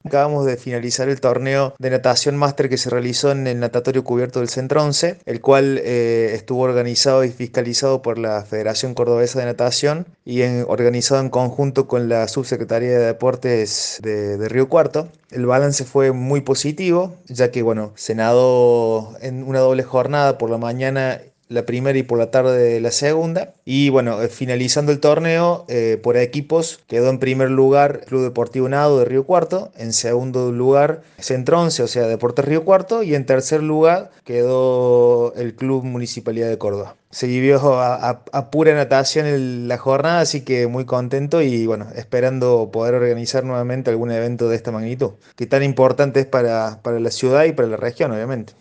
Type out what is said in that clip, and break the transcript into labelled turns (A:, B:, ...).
A: Acabamos de finalizar el torneo de natación máster que se realizó en el natatorio cubierto del Centro 11, el cual estuvo organizado y fiscalizado por la Federación Cordobesa de Natación y organizado en conjunto con la Subsecretaría de Deportes de Río Cuarto. El balance fue muy positivo, ya que bueno, se nadó en una doble jornada por la mañana la primera y por la tarde la segunda. Y bueno, finalizando el torneo por equipos, quedó en primer lugar Club Deportivo Nado de Río Cuarto, en segundo lugar Centro Once, o sea, Deportes Río Cuarto, y en tercer lugar quedó el Club Municipalidad de Córdoba. Se vivió a pura natación la jornada, así que muy contento y bueno, esperando poder organizar nuevamente algún evento de esta magnitud, que tan importante es para la ciudad y para la región, obviamente.